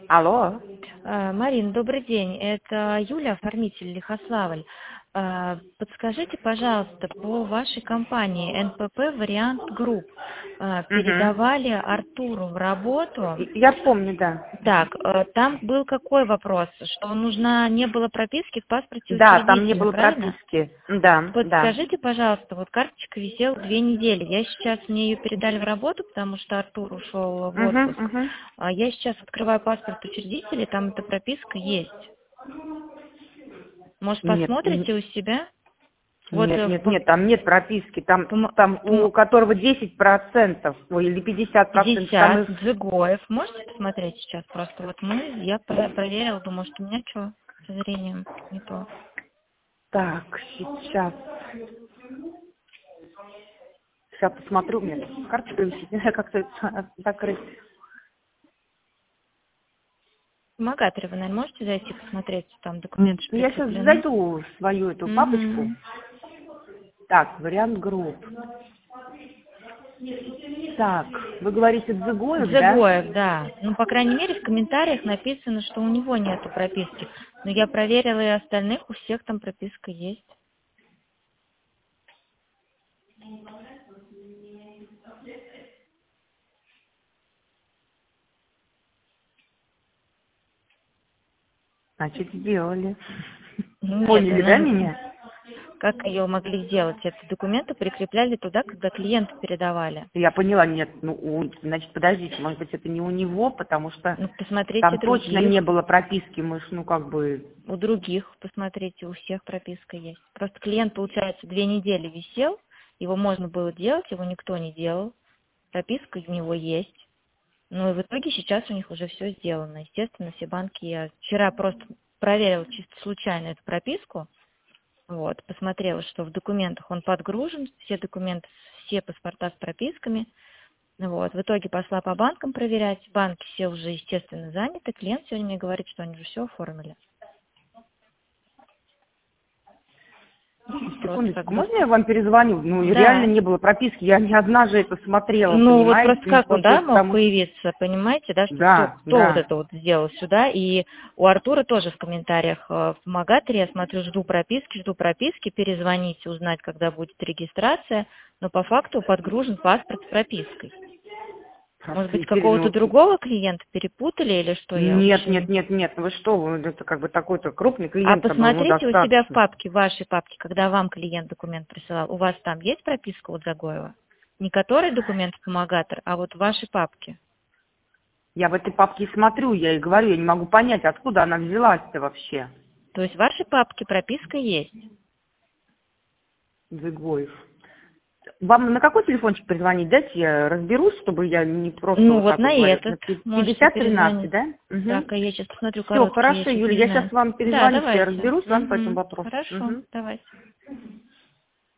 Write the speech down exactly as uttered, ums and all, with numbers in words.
Алло. А, Марин, добрый день. Это Юля, оформитель Лихославль. А, Подскажите, пожалуйста, по вашей компании эн пэ пэ Вариант Групп а, Угу. передавали Артуру в работу. Я помню, да. Так, э, там был какой вопрос? Что нужна не было прописки в паспорте Да, там не учредителя, было правильно? прописки. Да, да. Подскажите, пожалуйста, вот карточка висела две недели. Я сейчас, мне ее передали в работу, потому что Артур ушел в Угу, отпуск. угу. А Я сейчас открываю паспорт учредителя, там эта прописка есть. Может, Нет, н- посмотрите у себя? Вот нет, э, в нет, по- нет, там нет прописки. Там, помо- там у помо- которого десять процентов, ой, или пятьдесят процентов, там пятьдесят их... Дзигоев. Можете посмотреть сейчас просто? Вот мы, я про- проверила, думаю, что у меня что со зрением не то. Так, сейчас. Сейчас посмотрю, у меня тут карточка висит, не знаю, как это закрыть. В Магаторе вы, наверное, можете зайти посмотреть, там документы же Ну, я сейчас прикреплены. зайду в свою эту папочку. Угу. Так, вариант групп. Так, вы говорите Дзигоев, да? Дзигоев, да. Ну, по крайней мере, в комментариях написано, что у него нету прописки. Но я проверила и остальных, у всех там прописка есть. Значит, сделали. Ну, нет, Поняли, да, ну, меня? как ее могли сделать? Эти документы прикрепляли туда, когда клиенту передавали. Я поняла, нет, ну, у- значит, подождите, может быть, это не у него, потому что Ну, посмотрите там точно не других. было прописки, мы ж, ну, как бы... У других, посмотрите, у всех прописка есть. Просто клиент, получается, две недели висел, его можно было делать, его никто не делал. Прописка у него есть. Ну и в итоге сейчас у них уже все сделано. Естественно, все банки, я вчера просто проверила чисто случайно эту прописку, вот, посмотрела, что в документах он подгружен, все документы, все паспорта с прописками. Вот, в итоге пошла по банкам проверять, банки все уже, естественно, заняты, клиент сегодня мне говорит, что они уже все оформили. Просто как Секундочку, бы... можно я вам перезвоню? Ну, и реально Да, не было прописки, я не одна же это смотрела, ну вот понимаете? просто Не как он, просто да, мог потому что... появиться, понимаете, да, что кто, Да, кто вот да. это вот сделал сюда, и у Артура тоже в комментариях э, в Магаторе, я смотрю, жду прописки, жду прописки, перезвоните, узнать, когда будет регистрация, но по факту подгружен паспорт с пропиской. Может быть, Теперь, какого-то ну, другого клиента перепутали или что, я нет, вообще... нет, нет, нет, ну вы что, вы, это как бы такой-то крупный А клиент был, ну, посмотрите у себя в достаточно. папке, в вашей папке, когда вам клиент документ присылал, у вас там есть прописка от Загоева? Не который документ в Магатор, а вот в вашей папке. Я в этой папке и смотрю, я и говорю, я не могу понять, откуда она взялась-то вообще, То есть в вашей папке прописка есть. Дзигоев. Вам на какой телефончик перезвонить? Дайте я разберусь, чтобы я не просто Ну вот вот так на вот говорю. На этот можете пятьдесят тринадцать, перезвонить. да? Так, Угу. а я сейчас посмотрю Все, короткий, я хорошо, сейчас Юля, не я сейчас знаю. вам Да, перезвоню, что я давайте. разберусь с вами по этому Угу. вопросу. Хорошо, Угу. давайте.